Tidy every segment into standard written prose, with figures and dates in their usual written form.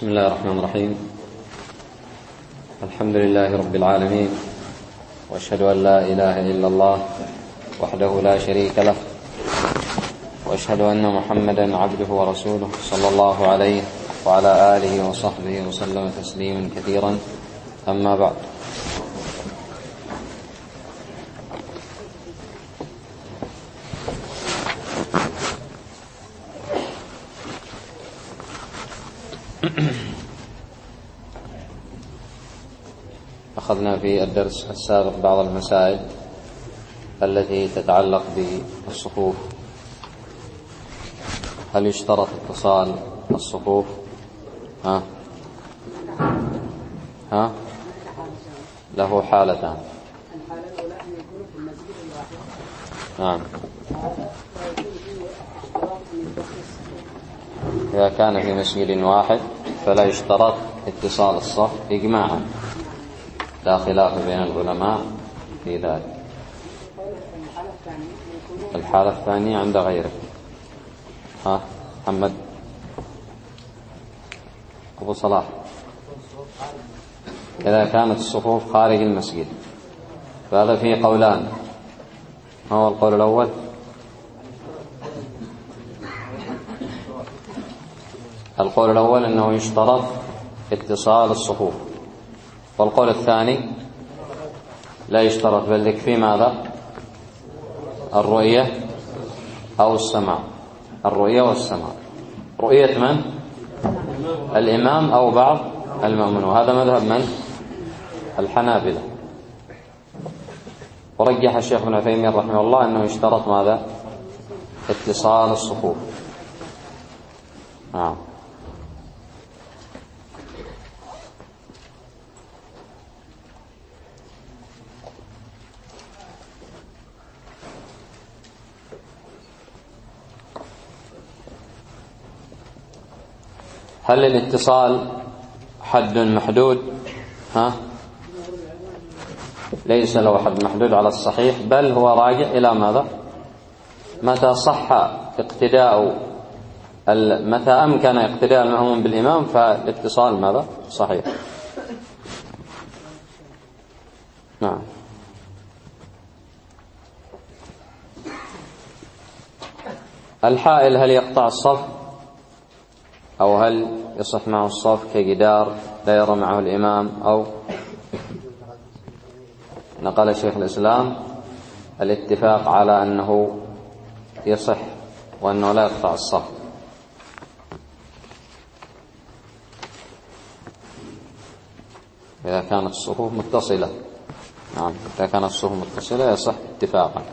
بسم الله الرحمن الرحيم. الحمد لله رب العالمين، وأشهد أن لا إله إلا الله وحده لا شريك له، وأشهد أن محمدا عبده ورسوله صلى الله عليه وعلى آله وصحبه وسلم تسليما كثيرا. أما بعد، أخذنا في الدرس السابق بعض المسائل التي تتعلق بالصفوف. هل يشترط اتصال الصفوف؟ له حالتان. نعم، إذا كان في مسجد واحد فلا يشترط اتصال الصف إجماعا، لا خلاف بين العلماء في ذلك. الحالة الثانية عند غيره. محمد أبو صلاح، إذا كانت الصفوف خارج المسجد فهذا فيه قولان. ما هو القول الأول؟ القول الأول أنه يشترط اتصال الصفوف، والقول الثاني لا يشترط، بل يكفي ماذا؟ الرؤية أو السماع. الرؤية والسماع. رؤية من؟ الإمام أو بعض المأمون، وهذا مذهب من؟ الحنابلة. ورجح الشيخ ابن عثيمين رحمه الله أنه يشترط ماذا؟ اتصال الصفوف. نعم. هل الاتصال حد محدود؟ ليس له حد محدود على الصحيح، بل هو راجع إلى ماذا؟ متى صح اقتداء متى أمكن اقتداء المأموم بالإمام فالاتصال ماذا؟ صحيح. نعم. الحائل هل يقطع الصف أو هل يصح معه الصف كجدار لا يرى معه الإمام؟ أو نقل شيخ الإسلام الاتفاق على أنه يصح وأنه لا يقطع الصف. إذا كانت الصفوف متصلة. نعم، إذا كانت الصفوف متصلة يصح اتفاقا.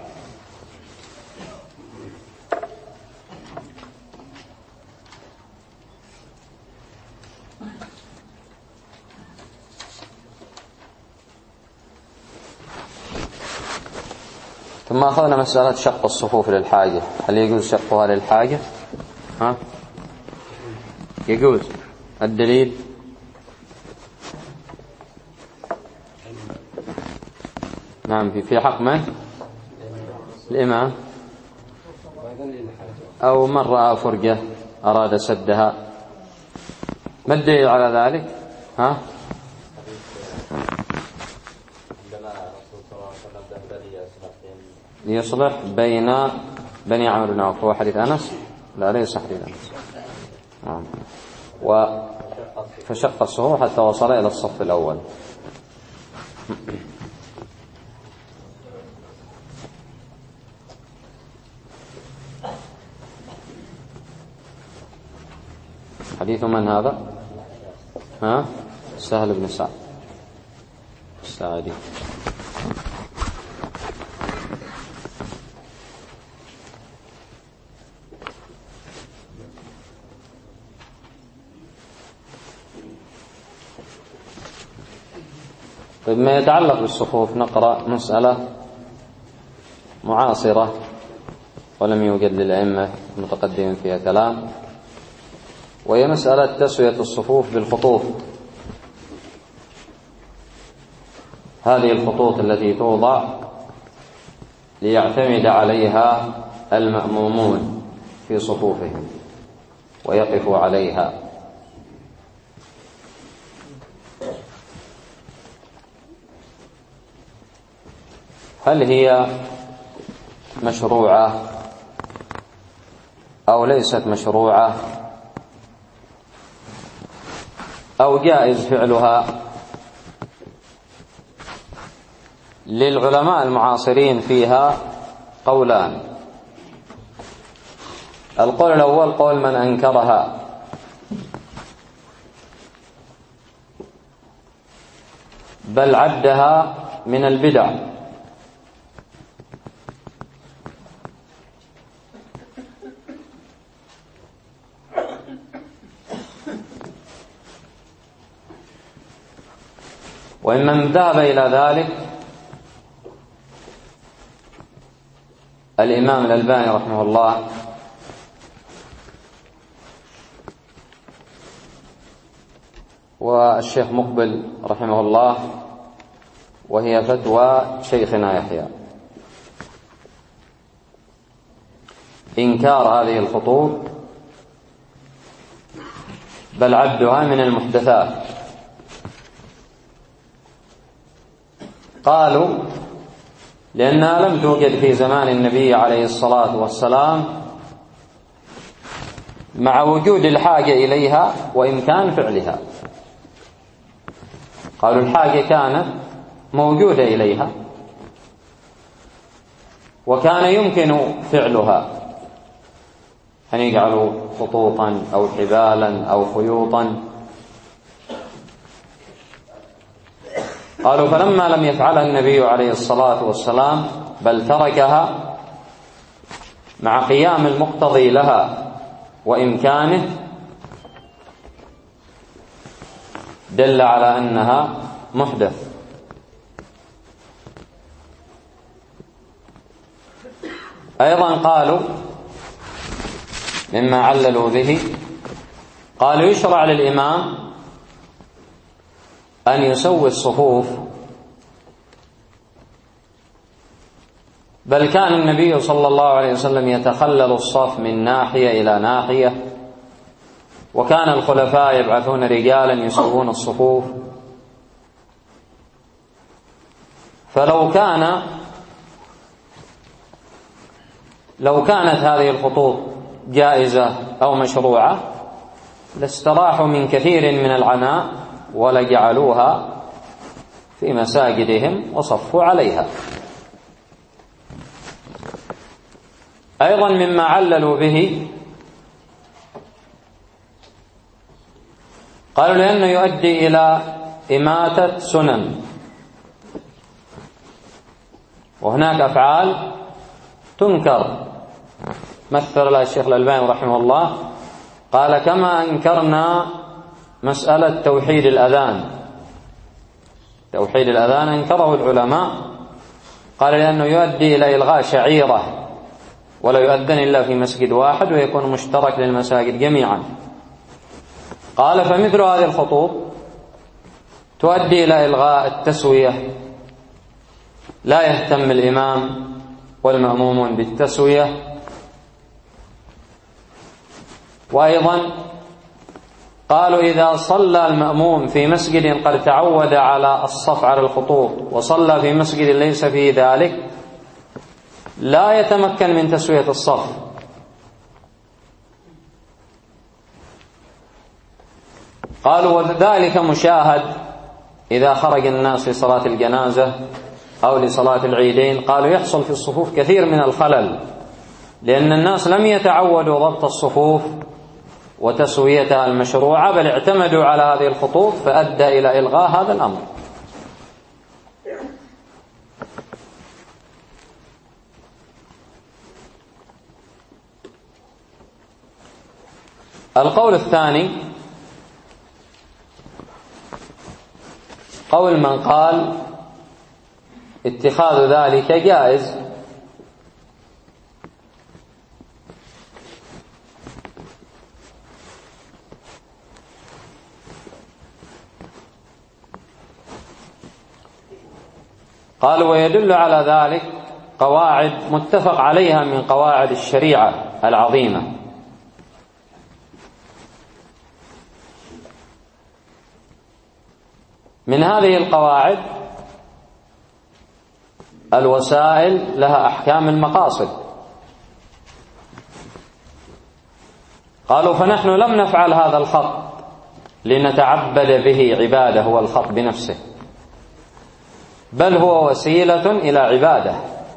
ثم أخذنا مسألة شق الصفوف للحاجة. هل يجوز شقها للحاجة؟ يجوز. الدليل؟ نعم، في حق من؟ الإمام، أو من رأى فرجة أراد سدها. ما الدليل على ذلك؟ ليصلح بين بني عمرو بن عوف. هو حديث أنس؟ لا، ليس حديث أنس. فشق الصفوف حتى وصل إلى الصف الأول. حديث من هذا؟ سهل بن سعد الساعدي. ما يتعلق بالصفوف نقرأ مسألة معاصرة ولم يوجد للأئمة المتقدمين فيها كلام، وهي مسألة تسوية الصفوف بالخطوط. هذه الخطوط التي توضع ليعتمد عليها المأمومون في صفوفهم ويقفوا عليها. هل هي مشروعة أو ليست مشروعة أو جائز فعلها؟ للعلماء المعاصرين فيها قولان. القول الأول قول من أنكرها، بل عدها من البدع، ومن ذهب إلى ذلك الإمام الألباني رحمه الله، والشيخ مقبل رحمه الله، وهي فتوى شيخنا يحيى، إنكار هذه الخطوط، بل عدها من المحدثات. قالوا لأنها لم توجد في زمان النبي عليه الصلاة والسلام، مع وجود الحاجة إليها وإمكان فعلها. قالوا الحاجة كانت موجودة إليها وكان يمكن فعلها، أن يجعلوا خطوطا أو حبالا أو خيوطا. قالوا فلما لم يفعلها النبي عليه الصلاة والسلام، بل تركها مع قيام المقتضي لها وإمكانه، دل على أنها محدث. أيضا قالوا مما عللوا به، قالوا يشرع للإمام أن يسوي الصفوف، بل كان النبي صلى الله عليه وسلم يتخلل الصف من ناحية إلى ناحية، وكان الخلفاء يبعثون رجالا يسوون الصفوف. فلو كانت هذه الخطوط جائزة أو مشروعة لاستراحوا من كثير من العناء ولجعلوها في مساجدهم وصفوا عليها. أيضا مما عللوا به، قالوا لأنه يؤدي إلى إماتة سنن، وهناك أفعال تنكر. مثل الشيخ الألباني رحمه الله قال كما أنكرنا مسألة توحيد الأذان، توحيد الأذان أنكره العلماء، قال لأنه يؤدي إلى إلغاء شعيرة، ولا يؤذن إلا في مسجد واحد ويكون مشترك للمساجد جميعا. قال فمثل هذه الخطوط تؤدي إلى إلغاء التسوية، لا يهتم الإمام والمأمومون بالتسوية. وأيضا قالوا إذا صلى المأموم في مسجد قد تعود على الصف على الخطوط وصلى في مسجد ليس فيه ذلك، لا يتمكن من تسوية الصف. قالوا وذلك مشاهد إذا خرج الناس في صلاة الجنازة أو لصلاة العيدين، قالوا يحصل في الصفوف كثير من الخلل، لأن الناس لم يتعودوا ضبط الصفوف وتسويتها المشروعة، بل اعتمدوا على هذه الخطوط، فأدى إلى إلغاء هذا الأمر. القول الثاني قول من قال اتخاذ ذلك جائز، قالوا ويدل على ذلك قواعد متفق عليها من قواعد الشريعة العظيمة. من هذه القواعد الوسائل لها أحكام المقاصد. قالوا فنحن لم نفعل هذا الخط لنتعبد به عبادة، هو الخط بنفسه، بل هو وسيلة إلى عبادة،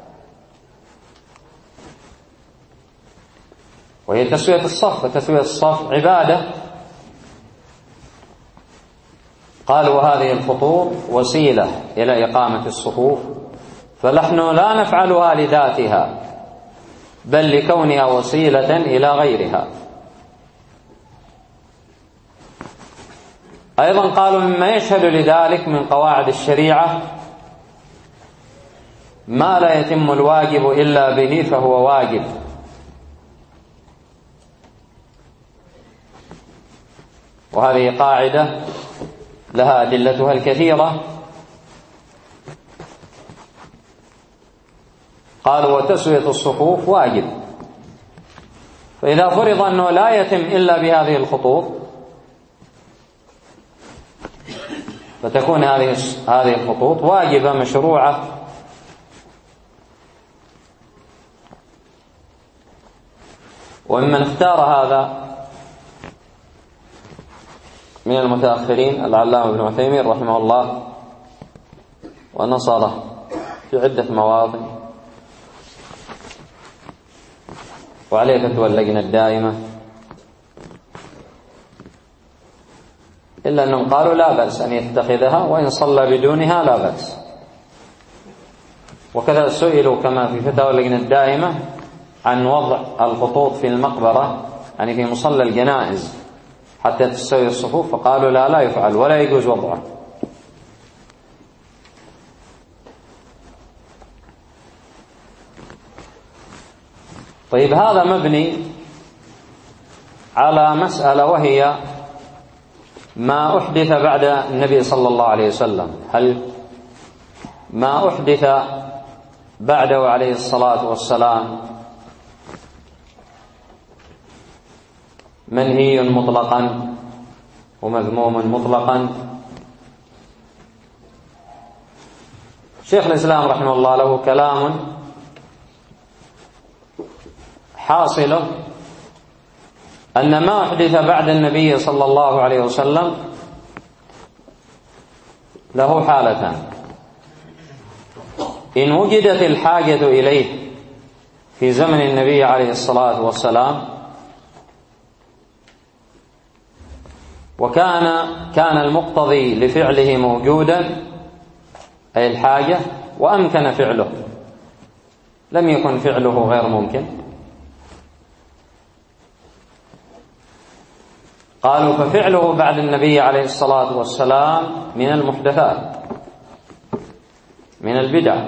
وهي تسوية الصف، وتسوية الصف عبادة. قالوا وهذه الخطوط وسيلة إلى إقامة الصفوف، فنحن لا نفعلها لذاتها بل لكونها وسيلة إلى غيرها. أيضا قالوا مما يشهد لذلك من قواعد الشريعة ما لا يتم الواجب إلا به فهو واجب، وهذه قاعدة لها أدلتها الكثيرة. قالوا وتسوية الصفوف واجب، فإذا فرض أنه لا يتم إلا بهذه الخطوط فتكون هذه الخطوط واجبة مشروعة. وممن اختار هذا من المتأخرين العلامة ابن عثيمين رحمه الله، ونصره في عدة مواطن، وعليه فتوى اللجنة الدائمة، إلا أنهم قالوا لا بأس أن يتخذها، وإن صلى بدونها لا بأس. وكذا سئلوا كما في فتاوى اللجنة الدائمة عن وضع الخطوط في المقبرة، يعني في مصلى الجنائز حتى تستوي الصفوف، فقالوا لا يفعل ولا يجوز وضعه. طيب هذا مبني على مسألة، وهي ما أحدث بعد النبي صلى الله عليه وسلم، هل ما أحدث بعده عليه الصلاة والسلام منهي مطلقا ومذموم مطلقا؟ شيخ الإسلام رحمه الله له كلام حاصله أن ما أحدث بعد النبي صلى الله عليه وسلم له حالتان: إن وجدت الحاجة إليه في زمن النبي عليه الصلاة والسلام وكان المقتضي لفعله موجودا، أي الحاجة، وأمكن فعله، لم يكن فعله غير ممكن، قالوا ففعله بعد النبي عليه الصلاة والسلام من المحدثات، من البدع،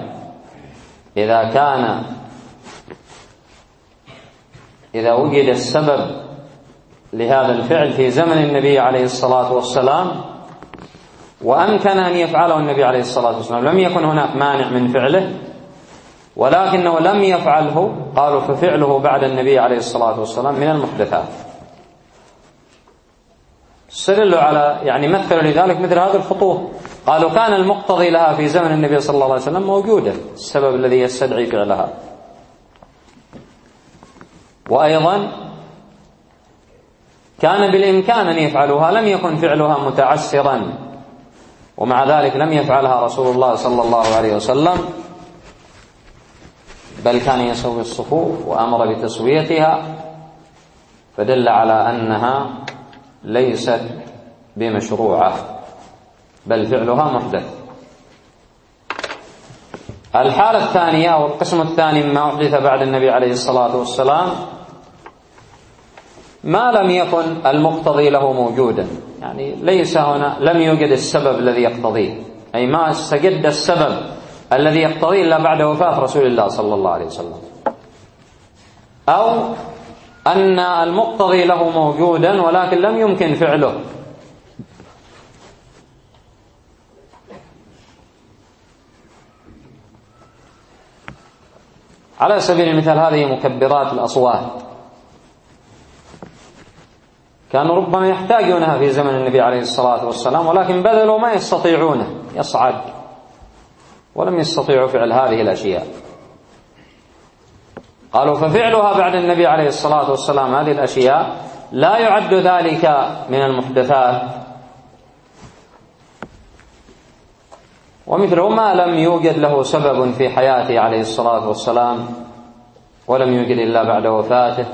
إذا وجد السبب لهذا الفعل في زمن النبي عليه الصلاة والسلام وأمكن أن يفعله النبي عليه الصلاة والسلام، لم يكن هناك مانع من فعله ولكنه لم يفعله، قالوا ففعله بعد النبي عليه الصلاة والسلام من المحدثات. استدلوا على مثلوا لذلك مثل هذه الخطوط، قالوا كان المقتضي لها في زمن النبي صلى الله عليه وسلم موجودا، السبب الذي يستدعي فعلها، وأيضا كان بالإمكان أن يفعلوها، لم يكن فعلها متعسرا، ومع ذلك لم يفعلها رسول الله صلى الله عليه وسلم، بل كان يسوي الصفوف وأمر بتسويتها، فدل على أنها ليست بمشروعة بل فعلها محدث. الحالة الثانية أو القسم الثاني مما أحدث بعد النبي عليه الصلاة والسلام ما لم يكن المقتضي له موجودا، ليس هنا، لم يوجد السبب الذي يقتضيه، أي ما استجد السبب الذي يقتضيه إلا بعد وفاة رسول الله صلى الله عليه وسلم، أو أن المقتضي له موجودا ولكن لم يمكن فعله. على سبيل المثال هذه مكبرات الأصوات، كانوا ربما يحتاجونها في زمن النبي عليه الصلاة والسلام، ولكن بذلوا ما يستطيعونه، يصعد ولم يستطيعوا فعل هذه الأشياء. قالوا ففعلها بعد النبي عليه الصلاة والسلام هذه الأشياء لا يعد ذلك من المحدثات، ومثله ما لم يوجد له سبب في حياته عليه الصلاة والسلام ولم يوجد إلا بعد وفاته،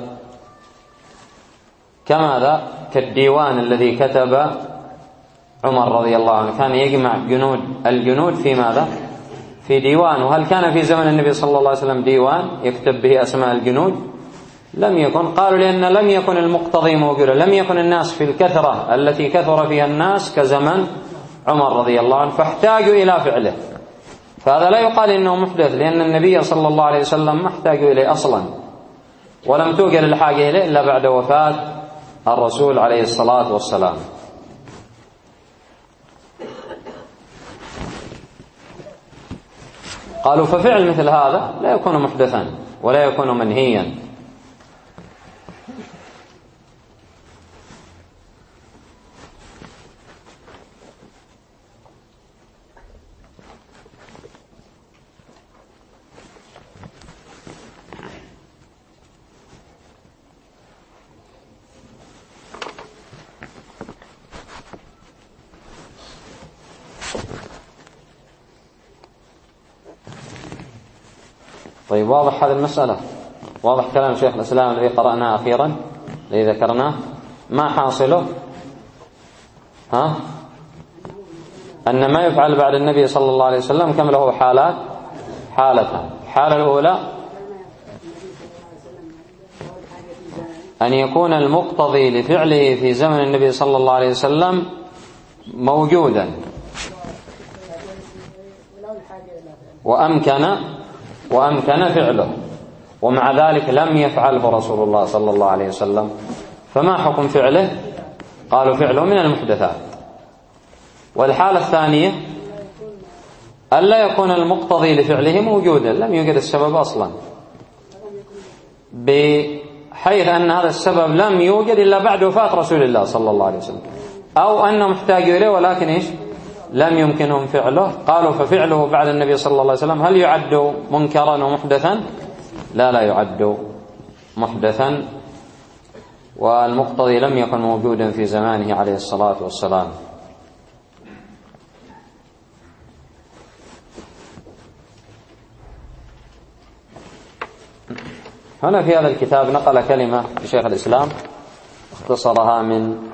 كماذا؟ كالديوان الذي كتب عمر رضي الله عنه، كان يجمع الجنود في ماذا؟ في ديوان. وهل كان في زمن النبي صلى الله عليه وسلم ديوان يكتب به أسماء الجنود؟ لم يكن. قالوا لأن لم يكن المقتضي موجودا، لم يكن الناس في الكثرة التي كثر فيها الناس كزمن عمر رضي الله عنه، فاحتاجوا إلى فعله. فهذا لا يقال إنه محدث، لأن النبي صلى الله عليه وسلم ما احتاجوا إليه أصلا، ولم توجد الحاجة إليه إلا بعد وفاة الرسول عليه الصلاة والسلام. قالوا ففعل مثل هذا لا يكون محدثا ولا يكون منهيا. طيب، واضح هذه المسألة؟ واضح كلام شيخ الإسلام الذي قرأناه أخيرا الذي ذكرناه؟ ما حاصله؟ أن ما يفعل بعد النبي صلى الله عليه وسلم كم له حالات؟ حالتان. الحالة الأولى أن يكون المقتضي لفعله في زمن النبي صلى الله عليه وسلم موجودا وأمكن فعله، ومع ذلك لم يفعله رسول الله صلى الله عليه وسلم، فما حكم فعله؟ قالوا فعله من المحدثات. والحالة الثانية ألا يكون المقتضي لفعله موجودا، لم يوجد السبب أصلا، بحيث أن هذا السبب لم يوجد إلا بعد وفاة رسول الله صلى الله عليه وسلم، أو أنهم احتاجوا إليه ولكن لم يمكنهم فعله. قالوا ففعله بعد النبي صلى الله عليه وسلم هل يعد منكرا ومحدثا؟ لا يعد محدثا، والمقتضي لم يكن موجودا في زمانه عليه الصلاة والسلام. هنا في هذا الكتاب نقل كلمة لشيخ الإسلام اختصرها من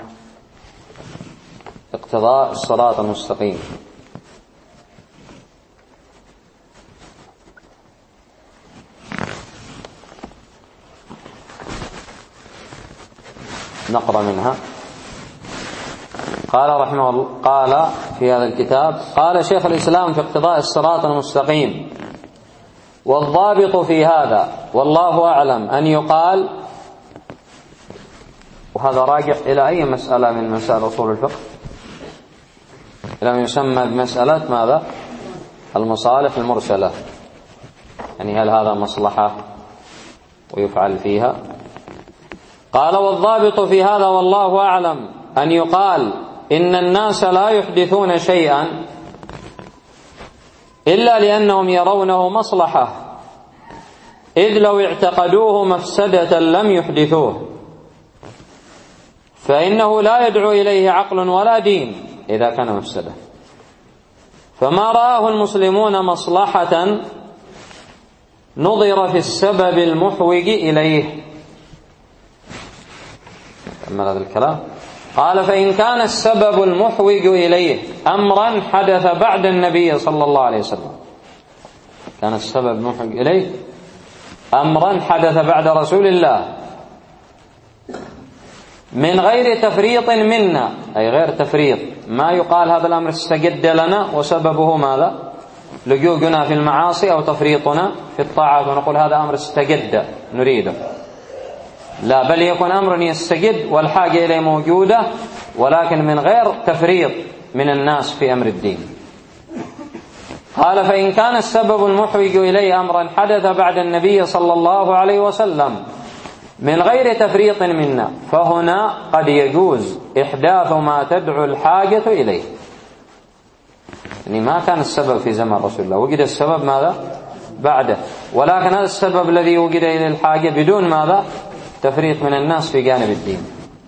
اقتضاء الصراط المستقيم. نقرأ منها. قال رحمه الله، قال في هذا الكتاب، قال شيخ الإسلام في اقتضاء الصراط المستقيم: والضابط في هذا والله أعلم أن يقال، وهذا راجع إلى أي مسألة من مسائل أصول الفقه، إلى ما يسمى بمسألة ماذا؟ المصالح المرسلة، يعني هل هذا مصلحة ويفعل فيها؟ قال: والضابط في هذا والله أعلم أن يقال إن الناس لا يحدثون شيئا إلا لأنهم يرونه مصلحة، إذ لو اعتقدوه مفسدة لم يحدثوه، فإنه لا يدعو إليه عقل ولا دين إذا كان مفسدة. فما رآه المسلمون مصلحة نظر في السبب المحوج إليه. كمل هذا الكلام. قال: فإن كان السبب المحوج إليه أمرا حدث بعد النبي صلى الله عليه وسلم، كان السبب المحوج إليه أمرا حدث بعد رسول الله من غير تفريط منا، أي غير تفريط، ما يقال هذا الأمر استجد لنا وسببه ماذا؟ لجوجنا في المعاصي أو تفريطنا في الطاعات ونقول هذا أمر استجد نريده، لا، بل يكون أمر يستجد والحاجة إليه موجودة، ولكن من غير تفريط من الناس في أمر الدين. قال: فإن كان السبب المحوج إليه أمرا حدث بعد النبي صلى الله عليه وسلم من غير تفريط منا، فهنا قد يجوز إحداث ما تدعو الحاجة إليه. يعني ما كان السبب في زمن رسول الله، وجد السبب ماذا؟ بعده. ولكن هذا السبب الذي وجد إلى الحاجة بدون ماذا؟ تفريط من الناس في جانب الدين.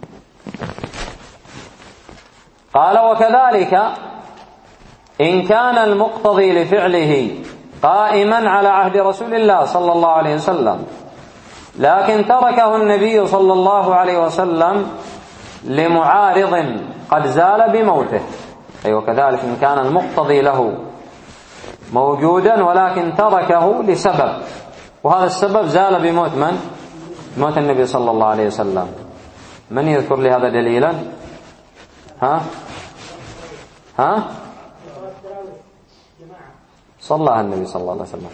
قال: وكذلك إن كان المقتضي لفعله قائما على عهد رسول الله صلى الله عليه وسلم لكن تركه النبي صلى الله عليه وسلم لمعارض قد زال بموته. أي وكذلك إن كان المقتضي له موجودا ولكن تركه لسبب، وهذا السبب زال بموت من؟ موت النبي صلى الله عليه وسلم. من يذكر لي هذا دليلا؟ ها صلى النبي صلى الله عليه وسلم.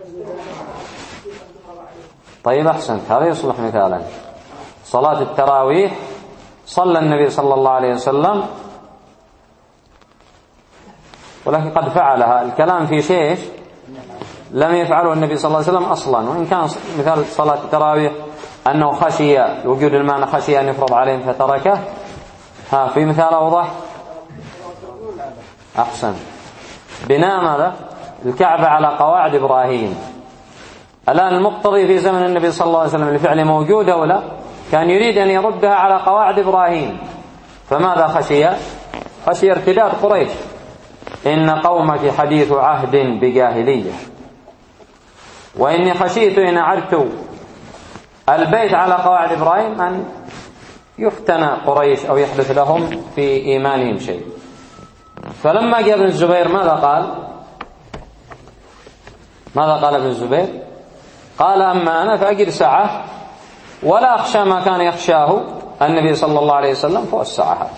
طيب أحسنت، هذا يصلح مثالا. صلاة التراويح صلى النبي صلى الله عليه وسلم، ولكن قد فعلها. الكلام في شيء لم يفعله النبي صلى الله عليه وسلم أصلا. وإن كان مثال صلاة التراويح أنه خشي وجود المعنى، خشي أن يفرض عليهم فتركه. في مثال أوضح؟ أحسن. بناء ماذا؟ الكعبة على قواعد إبراهيم. الآن المقتضي في زمن النبي صلى الله عليه وسلم لفعل موجودة ولا؟ كان يريد أن يردها على قواعد إبراهيم، فماذا خشي؟ خشي ارتداد قريش. إن قومك حديث عهد بجاهلية، وإني خشيت إن أعدت البيت على قواعد إبراهيم أن يفتن قريش أو يحدث لهم في إيمانهم شيء. فلما جاء ابن الزبير ماذا قال؟ ماذا قال ابن الزبير؟ قال: أما أنا فأجد ساعة ولا أخشى ما كان يخشاه النبي صلى الله عليه وسلم فوق الساعة.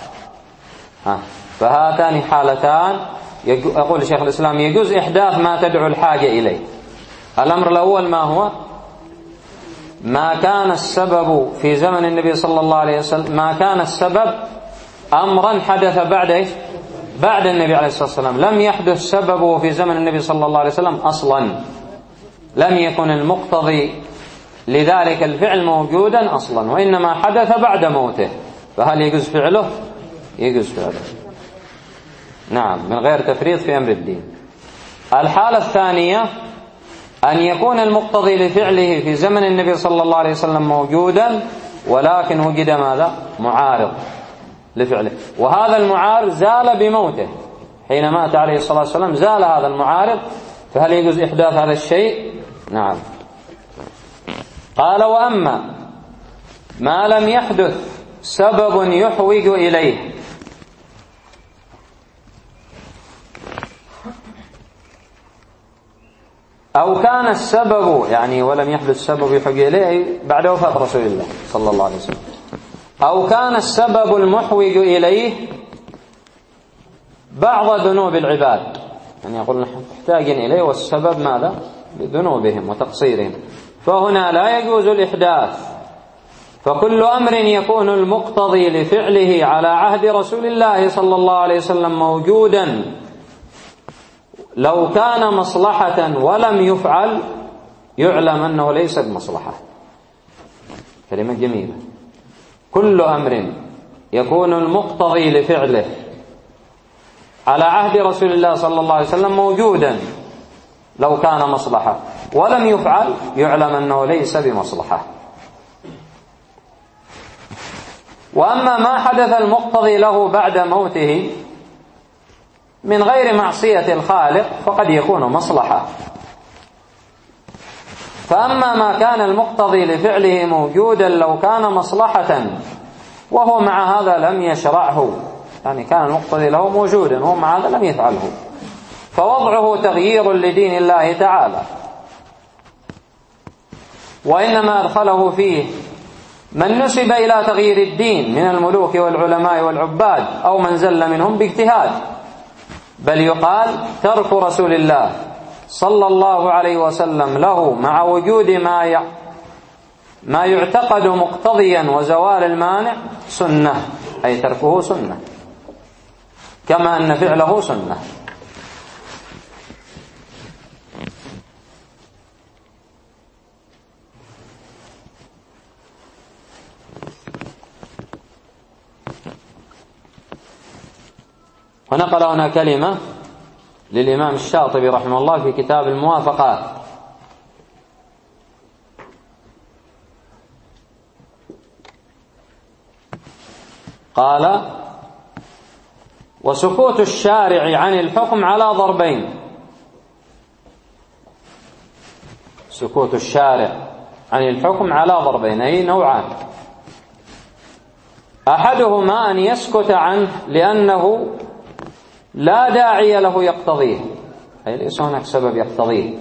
فهاتان حالتان يقول شيخ الإسلام يجوز إحداث ما تدعو الحاجة إليه. الأمر الأول ما هو؟ ما كان السبب في زمن النبي صلى الله عليه وسلم، ما كان السبب أمرا حدث بعد إيش؟ بعد النبي عليه الصلاة والسلام. لم يحدث سببه في زمن النبي صلى الله عليه وسلم أصلا، لم يكن المقتضي لذلك الفعل موجودا أصلا، وإنما حدث بعد موته. فهل يجوز فعله؟ يجوز فعله، نعم، من غير تفريط في أمر الدين. الحالة الثانية أن يكون المقتضي لفعله في زمن النبي صلى الله عليه وسلم موجودا، ولكن وجد ماذا؟ معارض لفعله، وهذا المعارض زال بموته. حين مات عليه الصلاة والسلام زال هذا المعارض، فهل يجوز إحداث هذا الشيء؟ نعم. قال: وأما ما لم يحدث سبب يحوج إليه، أو كان السبب، يعني ولم يحدث سبب يحوج إليه بعد وفاة رسول الله صلى الله عليه وسلم، أو كان السبب المحوج إليه بعض ذنوب العباد، يعني يقول نحن محتاجين إليه والسبب ماذا؟ بذنوبهم وتقصيرهم، فهنا لا يجوز الإحداث. فكل أمر يكون المقتضي لفعله على عهد رسول الله صلى الله عليه وسلم موجودا لو كان مصلحة ولم يفعل يعلم أنه ليس بمصلحة. كلمة جميلة. كل أمر يكون المقتضي لفعله على عهد رسول الله صلى الله عليه وسلم موجودا لو كان مصلحة ولم يفعل يعلم أنه ليس بمصلحة. وأما ما حدث المقتضي له بعد موته من غير معصية الخالق فقد يكون مصلحة. فأما ما كان المقتضي لفعله موجودا لو كان مصلحة وهو مع هذا لم يشرعه، يعني كان المقتضي له موجودا وهو مع هذا لم يفعله، فوضعه تغيير لدين الله تعالى، وإنما أدخله فيه من نسب إلى تغيير الدين من الملوك والعلماء والعباد أو من زل منهم باجتهاد، بل يقال ترك رسول الله صلى الله عليه وسلم له مع وجود ما يعتقد مقتضيا وزوال المانع سنة، أي تركه سنة كما أن فعله سنة. ونقل هنا كلمة للإمام الشاطبي رحمه الله في كتاب الموافقات. قال: وسكوت الشارع عن الحكم على ضربين. سكوت الشارع عن الحكم على ضربين، أي نوعان: أحدهما أن يسكت عنه لأنه لا داعي له يقتضيه، أي ليس هناك سبب يقتضيه،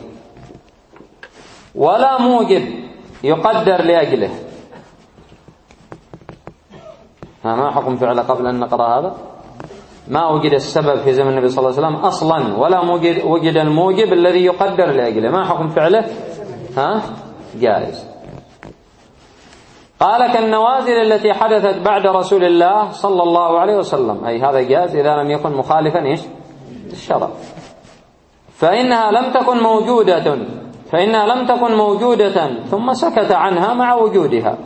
ولا موجب يقدر لأجله. ما حكم فعله قبل أن نقرأ هذا؟ ما وجد السبب في زمن النبي صلى الله عليه وسلم أصلا، ولا وجد الموجب الذي يقدر لأجله. ما حكم فعله؟ جائز. قال: كالنوازل التي حدثت بعد رسول الله صلى الله عليه وسلم، أي هذا جائز إذا لم يكن مخالفا للشرع، فإنها لم تكن موجودة ثم سكت عنها مع وجودها.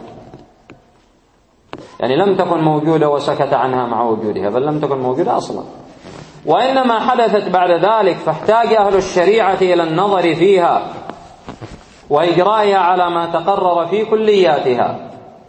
يعني لم تكن موجودة وسكت عنها مع وجودها، بل لم تكن موجودة أصلا، وإنما حدثت بعد ذلك، فاحتاج أهل الشريعة إلى النظر فيها وإجرائها على ما تقرر في كلياتها.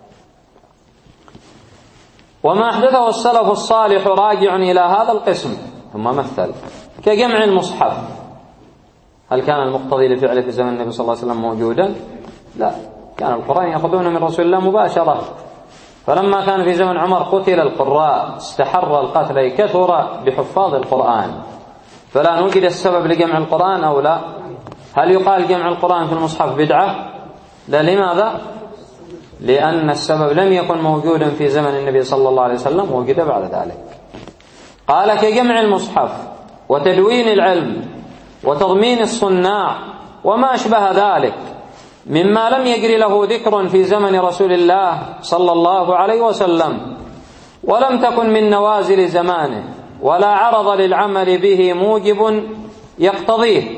وما أحدثه السلف الصالح راجع إلى هذا القسم. ثم مثل: كجمع المصحف، هل كان المقتضي لفعله في زمن النبي صلى الله عليه وسلم موجودا؟ لا، كان القرآن يأخذونه من رسول الله مباشرة، فلما كان في زمن عمر قتل القراء، استحر القتل، كثر بحفاظ القرآن، فلا نوجد السبب لجمع القرآن أو لا؟ هل يقال جمع القرآن في المصحف بدعة؟ لا. لماذا؟ لأن السبب لم يكن موجودا في زمن النبي صلى الله عليه وسلم، ووجد بعد ذلك. قال: كجمع المصحف وتدوين العلم وتضمين الصناع وما أشبه ذلك مما لم يجري له ذكر في زمن رسول الله صلى الله عليه وسلم، ولم تكن من نوازل زمانه، ولا عرض للعمل به موجب يقتضيه،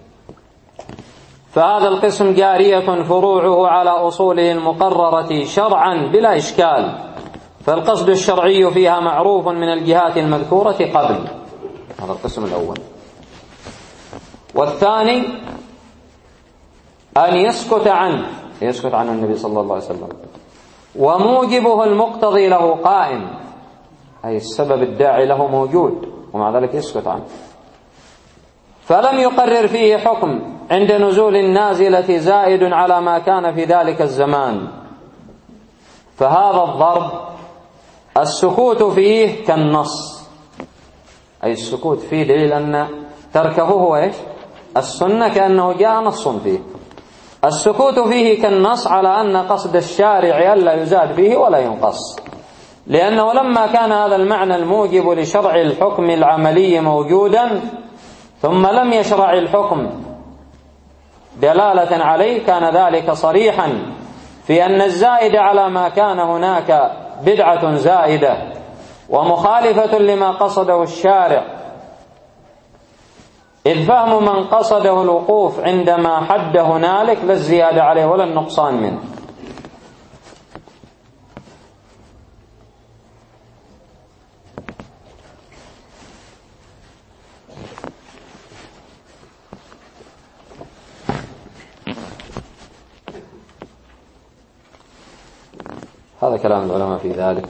فهذا القسم جارية فروعه على أصوله المقررة شرعا بلا إشكال، فالقصد الشرعي فيها معروف من الجهات المذكورة قبل. هذا القسم الأول. والثاني أن يسكت عنه النبي صلى الله عليه وسلم، وموجبه المقتضي له قائم، أي السبب الداعي له موجود، ومع ذلك يسكت عنه، فلم يقرر فيه حكم عند نزول النازلة زائد على ما كان في ذلك الزمان، فهذا الضرب السكوت فيه كالنص، أي السكوت فيه دليل أن تركه هو السنة، كأنه جاء نص فيه. السكوت فيه كالنص على أن قصد الشارع ألا يزاد فيه ولا ينقص، لأنه لما كان هذا المعنى الموجب لشرع الحكم العملي موجودا، ثم لم يشرع الحكم دلالة عليه، كان ذلك صريحا في أن الزائد على ما كان هناك بدعة زائدة ومخالفة لما قصده الشارع، إذ فهم من قصده الوقوف عندما حد هنالك لا الزيادة عليه ولا النقصان منه. هذا كلام العلماء في ذلك.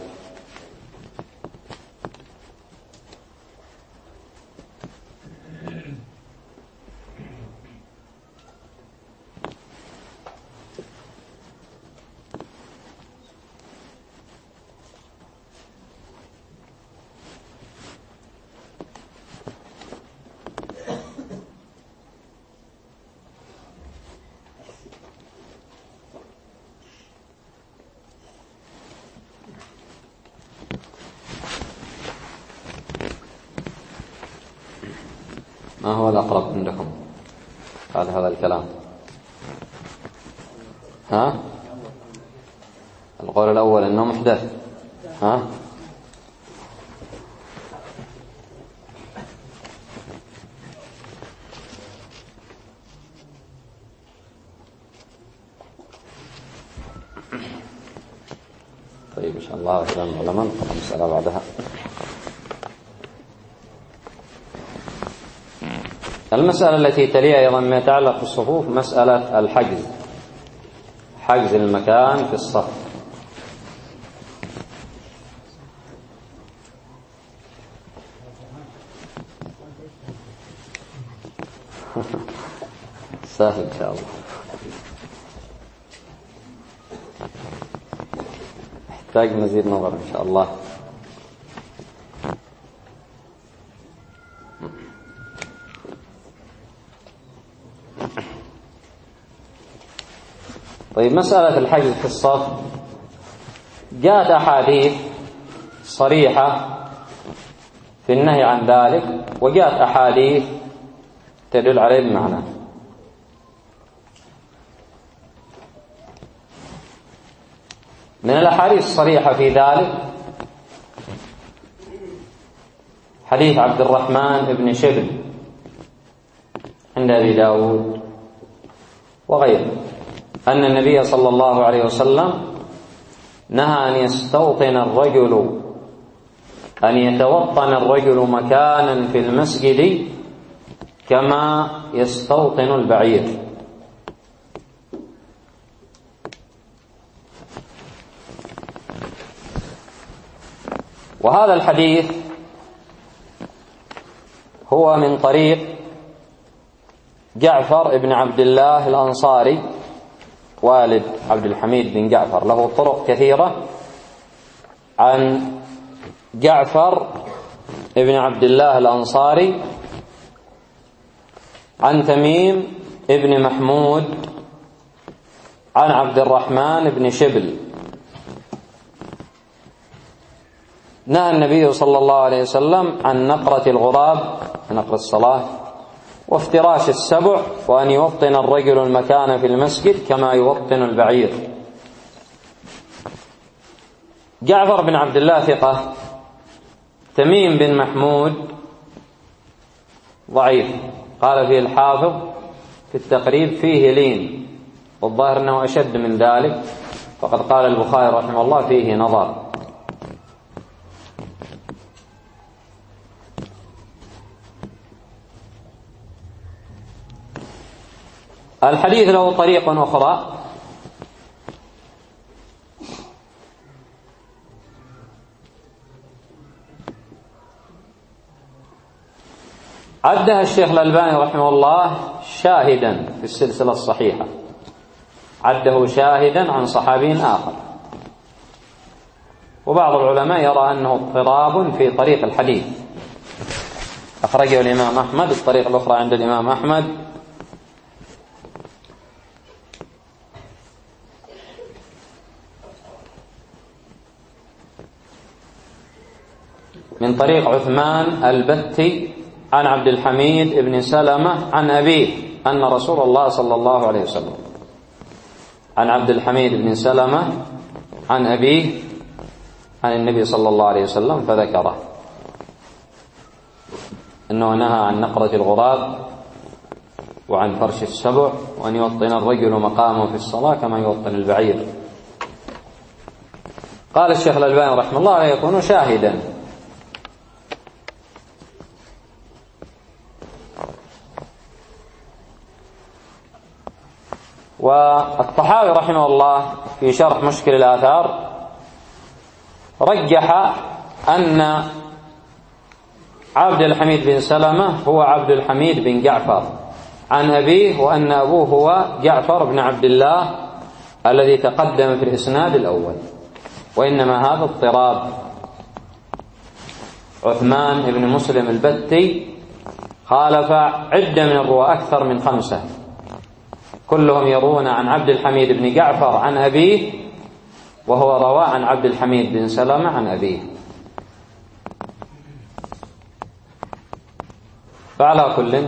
ما هو الأقرب عندكم بعد هذا الكلام؟ القول الأول أنه محدث. طيب إن شاء الله كلام العلماء المسألة بعدها. المسألة التي تليها أيضا ما يتعلق بالصفوف مسألة الحجز، حجز المكان في الصف. سهل إن شاء الله، يحتاج مزيد نظر إن شاء الله. طيب، مسألة الحجز في الصف جاءت أحاديث صريحة في النهي عن ذلك، وجاءت أحاديث تدل عليه بمعنى. من الأحاديث الصريحة في ذلك حديث عبد الرحمن بن شبل عند أبي داود وغيره أن النبي صلى الله عليه وسلم نهى أن يتوطن الرجل مكانا في المسجد كما يستوطن البعير. وهذا الحديث هو من طريق جعفر بن عبد الله الأنصاري والد عبد الحميد بن جعفر، له طرق كثيرة عن جعفر بن عبد الله الأنصاري عن تميم بن محمود عن عبد الرحمن بن شبل. نهى النبي صلى الله عليه وسلم عن نقرة الغراب، نقر الصلاة، وافتراش السبع، وأن يوطن الرجل المكان في المسجد كما يوطن البعير. جعفر بن عبد الله ثقة، تميم بن محمود ضعيف، قال فيه الحافظ في التقريب فيه لين، والظاهر أنه أشد من ذلك، فقد قال البخاري رحمه الله فيه نظر. الحديث له طريق أخرى عدها الشيخ الألباني رحمه الله شاهدا في السلسلة الصحيحة، عده شاهدا عن صحابي آخر، وبعض العلماء يرى أنه اضطراب في طريق الحديث، أخرجه الإمام أحمد. الطريق الأخرى عند الإمام أحمد من طريق عثمان البتي عن عبد الحميد بن سلمة عن أبيه أن رسول الله صلى الله عليه وسلم، عن عبد الحميد بن سلمة عن أبيه عن النبي صلى الله عليه وسلم، فذكره أنه نهى عن نقرة الغراب وعن فرش السبع، وأن يوطن الرجل مقامه في الصلاة كما يوطن البعير. قال الشيخ الألباني رحمه الله: لا يكون شاهدا. والطحاوي رحمه الله في شرح مشكل الآثار رجح أن عبد الحميد بن سلمة هو عبد الحميد بن جعفر عن أبيه، وأن أبوه هو جعفر بن عبد الله الذي تقدم في الإسناد الأول، وإنما هذا اضطراب. عثمان بن مسلم البتي خالف عدة من الرواة، أكثر من 5، كلهم يروون عن عبد الحميد بن جعفر عن أبيه، وهو روى عن عبد الحميد بن سلمة عن أبيه. فعلى كل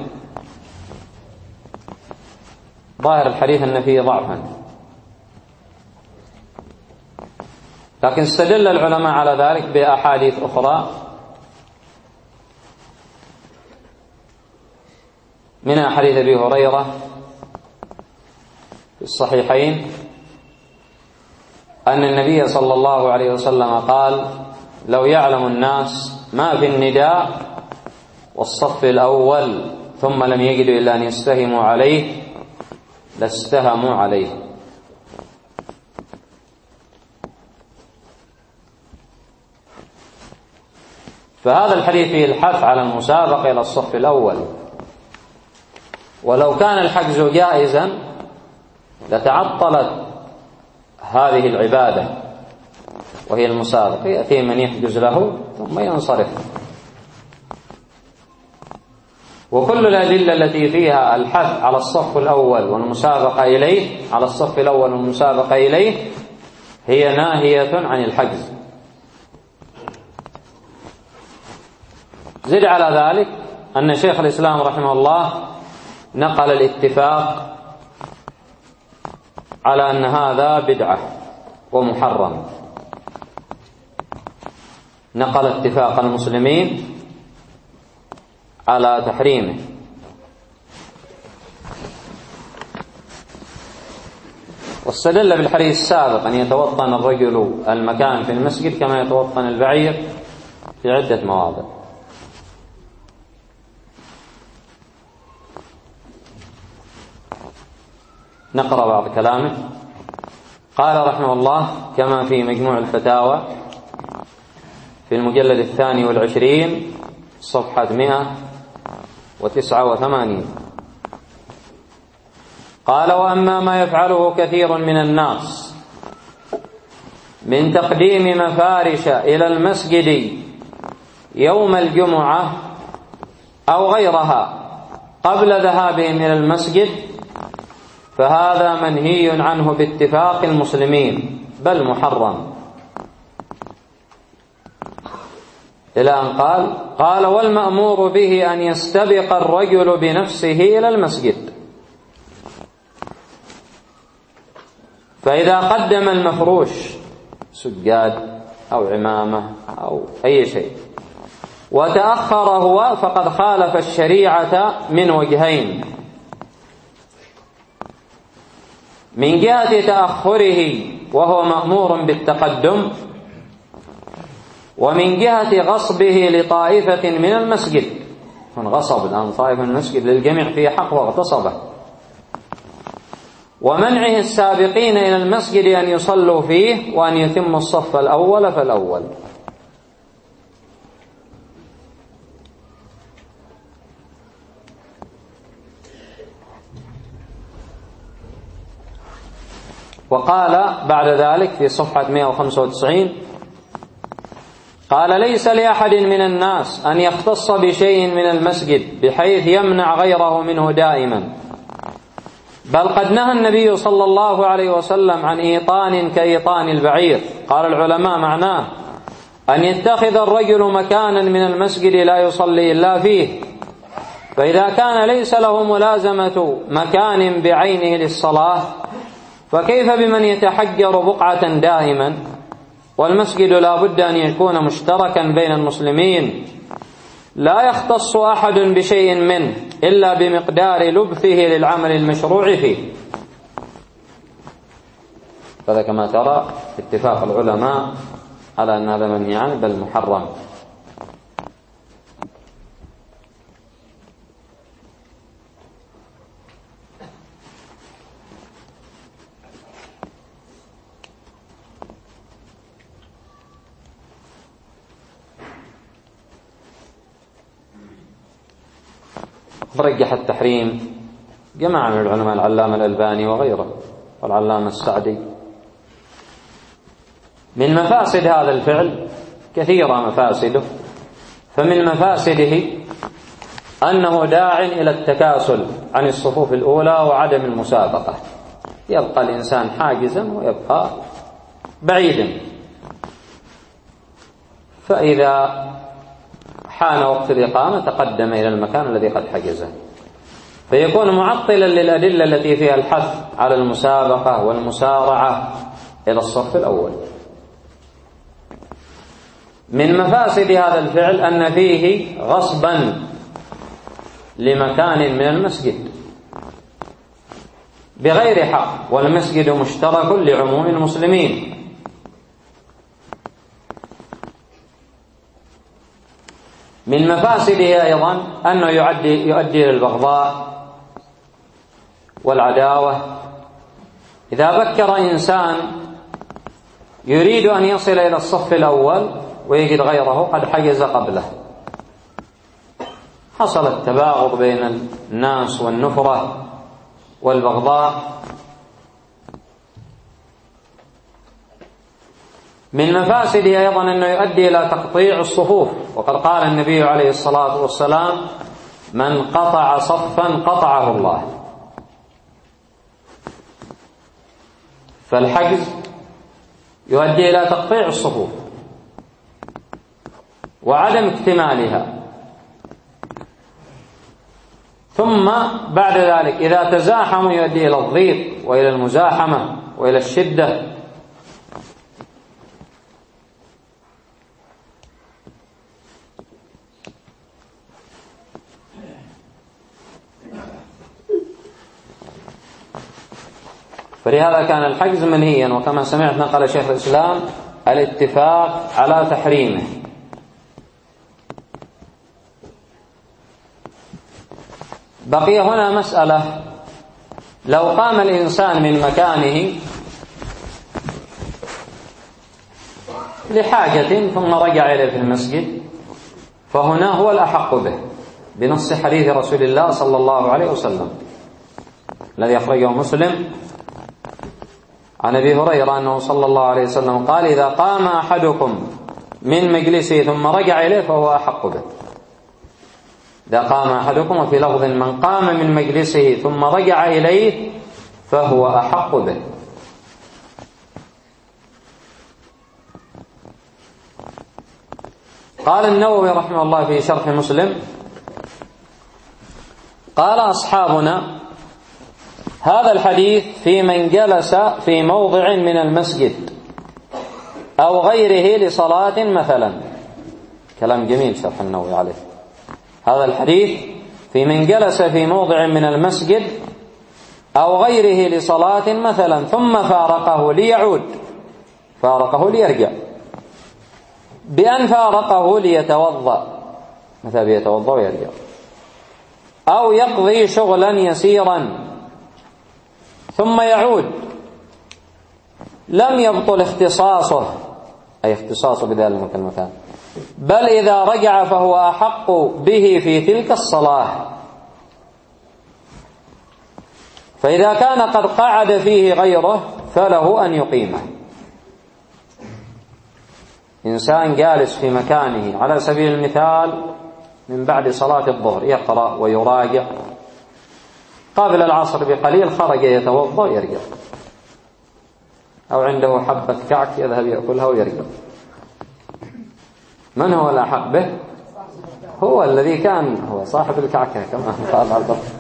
ظاهر الحديث أن فيه ضعفا، لكن استدل العلماء على ذلك بأحاديث أخرى، منها حديث أبي هريرة في الصحيحين أن النبي صلى الله عليه وسلم قال: لو يعلم الناس ما في النداء والصف الأول ثم لم يجدوا إلا أن يستهموا عليه لاستهموا عليه. فهذا الحديث فيه الحث على المسابقة إلى الصف الأول، ولو كان الحجز جائزا لتعطلت هذه العبادة وهي المسابقة، يأتي من يحجز له ثم ينصرف. وكل الأدلة التي فيها الحث على الصف الأول والمسابقة إليه، على الصف الأول والمسابقة إليه، هي ناهية عن الحجز. زد على ذلك أن شيخ الإسلام رحمه الله نقل الاتفاق على أن هذا بدعة ومحرم، نقل اتفاق المسلمين على تحريمه. واستدل بالحديث السابق أن يتوطن الرجل المكان في المسجد كما يتوطن البعير في عدة مواضع. نقرأ بعض كلامه. قال رحمه الله كما في مجموع الفتاوى في المجلد 22 صفحة 189، قال: وأما ما يفعله كثير من الناس من تقديم مفارش إلى المسجد يوم الجمعة أو غيرها قبل ذهابهم إلى المسجد، فهذا منهي عنه باتفاق المسلمين بل محرم. إلى أن قال: والمأمور به أن يستبق الرجل بنفسه إلى المسجد، فإذا قدم المفروش سجاد أو عمامة أو أي شيء وتأخر هو فقد خالف الشريعة من وجهين: من جهة تأخره وهو مأمور بالتقدم، ومن جهة غصبه لطائفة من المسجد. من غصب الآن طائفة من المسجد للجميع فيه حق واغتصبه، ومنعه السابقين إلى المسجد أن يصلوا فيه وأن يتموا الصف الأول فالأول. وقال بعد ذلك في صفحة 195: قال: ليس لأحد من الناس أن يختص بشيء من المسجد بحيث يمنع غيره منه دائما، بل قد نهى النبي صلى الله عليه وسلم عن إيطان كإيطان البعير. قال العلماء معناه أن يتخذ الرجل مكانا من المسجد لا يصلي إلا فيه، فإذا كان ليس له ملازمة مكان بعينه للصلاة، فكيف بمن يتحجر بقعة دائما؟ والمسجد لا بد أن يكون مشتركا بين المسلمين، لا يختص أحد بشيء منه إلا بمقدار لبثه للعمل المشروع فيه. هذا كما ترى اتفاق العلماء على أن هذا منهي عنه بل محرم. رجح التحريم جماعة من العلماء، العلامة الألباني وغيره والعلامة السعدي. من مفاسد هذا الفعل كثيرة مفاسده، فمن مفاسده أنه داع إلى التكاسل عن الصفوف الأولى وعدم المسابقة، يبقى الإنسان حاجزا ويبقى بعيدا، فإذا حان وقت الإقامة تقدم إلى المكان الذي قد حجزه، فيكون معطلا للأدلة التي فيها الحث على المسابقة والمسارعة إلى الصف الأول. من مفاسد هذا الفعل أن فيه غصبا لمكان من المسجد بغير حق، والمسجد مشترك لعموم المسلمين. من مفاسده أيضا أنه يؤدي للبغضاء والعداوة. إذا بكر إنسان يريد أن يصل إلى الصف الأول ويجد غيره قد حجز قبله، حصل التباغض بين الناس والنفرة والبغضاء. من مفاسده أيضا أنه يؤدي إلى تقطيع الصفوف، وقد قال النبي عليه الصلاة والسلام: من قطع صفا قطعه الله. فالحجز يؤدي إلى تقطيع الصفوف وعدم اكتمالها. ثم بعد ذلك إذا تزاحموا يؤدي إلى الضيق وإلى المزاحمة وإلى الشدة. فلهذا كان الحجز منهيا، وكما سمعت نقل شيخ الإسلام الاتفاق على تحريمه. بقي هنا مسألة: لو قام الإنسان من مكانه لحاجة ثم رجع إليه في المسجد، فهنا هو الأحق به بنص حديث رسول الله صلى الله عليه وسلم الذي أخرجه مسلم عن أبي هريرة أنه صلى الله عليه وسلم قال: إذا قام أحدكم من مجلسه ثم رجع إليه فهو أحق به. إذا قام أحدكم، وفي لفظ: من قام من مجلسه ثم رجع إليه فهو أحق به. قال النووي رحمه الله في شرح مسلم: قال أصحابنا: هذا الحديث في من جلس في موضع من المسجد أو غيره لصلاة مثلا. كلام جميل شرح النووي عليه. هذا الحديث في من جلس في موضع من المسجد أو غيره لصلاة مثلا ثم فارقه ليعود، فارقه ليرجع، بأن فارقه ليتوضأ، مثلا يتوضأ ويرجع، أو يقضي شغلا يسيرا ثم يعود، لم يبطل اختصاصه، أي اختصاصه بذلك المكان، بل إذا رجع فهو أحق به في تلك الصلاة. فإذا كان قد قعد فيه غيره فله أن يقيمه. إنسان جالس في مكانه على سبيل المثال من بعد صلاة الظهر يقرأ ويراجع، قبل العصر بقليل خرج يتوضأ يرجع، أو عنده حبة كعك يذهب يأكلها ويرجع، من هو الأحق به؟ هو الذي كان هو صاحب الكعكة كما قال عبد الله.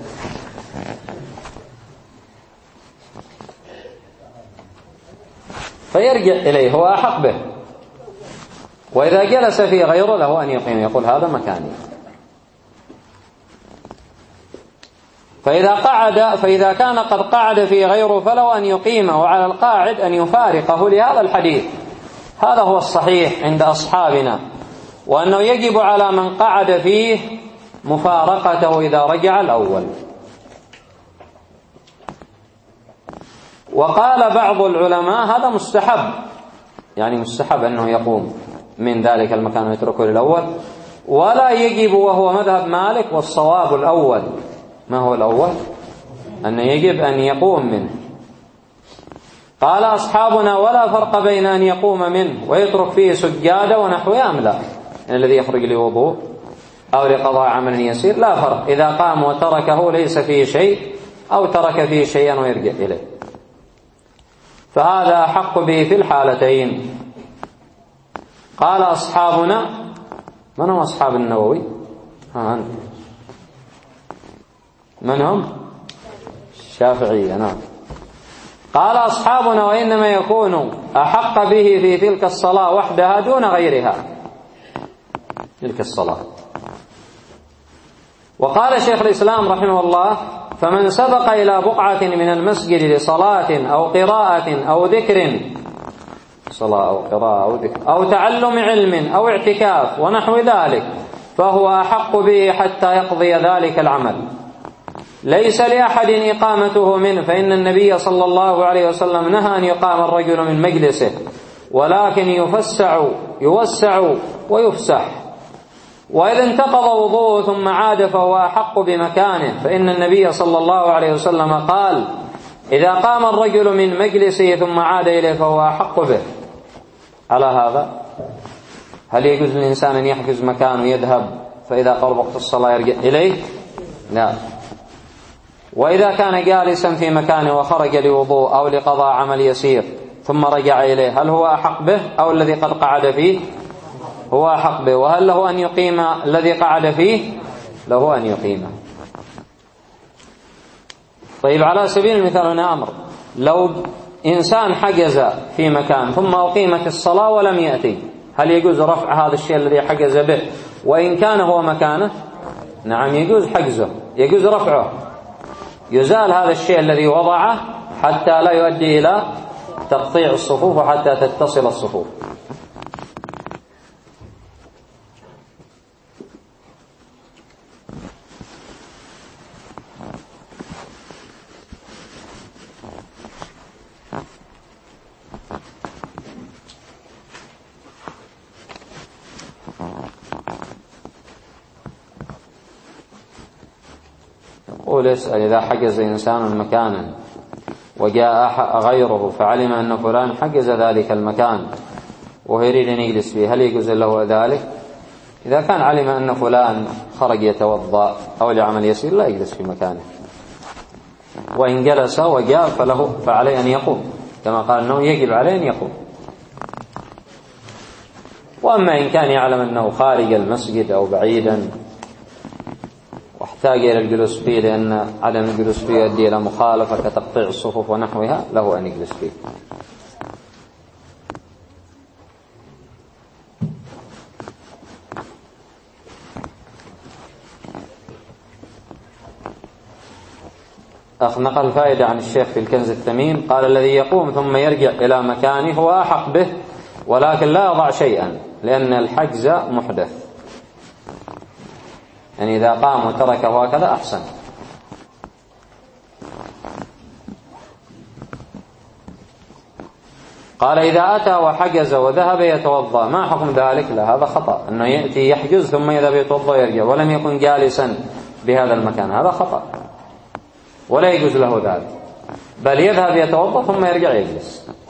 فيرجع إليه، هو أحق به. وإذا جلس في غيره له أن يقيم، يقول هذا مكاني. فإذا كان قد قعد في غيره فله أن يقيم، وعلى القاعد أن يفارقه لهذا الحديث. هذا هو الصحيح عند أصحابنا، وأنه يجب على من قعد فيه مفارقته إذا رجع الأول. وقال بعض العلماء هذا مستحب، يعني مستحب أنه يقوم من ذلك المكان ويتركه للأول، ولا يجب، وهو مذهب مالك، والصواب الأول. ما هو الأول؟ أنه يجب أن يقوم منه. قال أصحابنا: ولا فرق بين أن يقوم منه ويترك فيه سجادة ونحوها أم لا، يعني الذي يخرج لوضوء أو لقضاء عمل يسير، لا فرق. إذا قام وتركه ليس فيه شيء، أو ترك فيه شيئا ويرجع إليه، فهذا أحق به في الحالتين. قال أصحابنا، من هم أصحاب النووي؟ أنت من هم؟ الشافعية. نعم. قال أصحابنا: وإنما يكون أحق به في تلك الصلاة وحدها دون غيرها، تلك الصلاة. وقال شيخ الإسلام رحمه الله: فمن سبق إلى بقعة من المسجد لصلاة أو قراءة أو ذكر، صلاة أو قراءة أو ذكر، أو تعلم علم أو اعتكاف ونحو ذلك، فهو أحق به حتى يقضي ذلك العمل. ليس لأحد إقامته منه، فإن النبي صلى الله عليه وسلم نهى أن يقام الرجل من مجلسه، ولكن يوسع ويفسح. وإذا انتقض وضوءه ثم عاد فهو أحق بمكانه، فإن النبي صلى الله عليه وسلم قال: إذا قام الرجل من مجلسه ثم عاد إليه فهو أحق به. على هذا هل يجوز للإنسان أن يحجز مكان ويذهب فإذا قرب وقت الصلاة يرجع إليه؟ لا. وإذا كان جالسا في مكانه وخرج لوضوء أو لقضاء عمل يسير ثم رجع إليه، هل هو أحق به أو الذي قد قعد فيه؟ هو أحق به. وهل له أن يقيم الذي قعد فيه؟ له أن يقيمه. طيب، على سبيل المثال هنا أمر: لو إنسان حجز في مكان ثم أقيمت الصلاة ولم يأتي، هل يجوز رفع هذا الشيء الذي حجز به وإن كان هو مكانه؟ نعم، يجوز حجزه، يجوز رفعه، يزال هذا الشيء الذي وضعه حتى لا يؤدي إلى تقطيع الصفوف وحتى تتصل الصفوف. يسأل: إذا حجز إنسان مكانا وجاء غيره فعلم أن فلان حجز ذلك المكان وهو يريد أن يجلس فيه، هل يجوز له ذلك؟ إذا كان علم أن فلان خرج يتوضأ أو لعمل يسير لا يجلس في مكانه، وإن جلس وجاء فعليه أن يقوم، كما قال أنه يجب عليه أن يقوم. وأما إن كان يعلم أنه خارج المسجد أو بعيدا واحتاج إلى الجلوس فيه لأن عدم الجلوس فيه يؤدي إلى مخالفة كتقطيع الصفوف ونحوها، له أن يجلس فيه. نقل فائدة عن الشيخ في الكنز الثمين، قال: الذي يقوم ثم يرجع إلى مكانه هو أحق به، ولكن لا يضع شيئا، لأن الحجز محدث، يعني إذا قام وتركه هكذا أحسن. قال: إذا أتى وحجز وذهب يتوضأ ما حكم ذلك؟ لا، هذا خطأ، أنه يأتي يحجز ثم يذهب يتوضأ ويرجع ولم يكن جالسا بهذا المكان، هذا خطأ ولا يجوز له ذلك، بل يذهب يتوضأ ثم يرجع يجلس.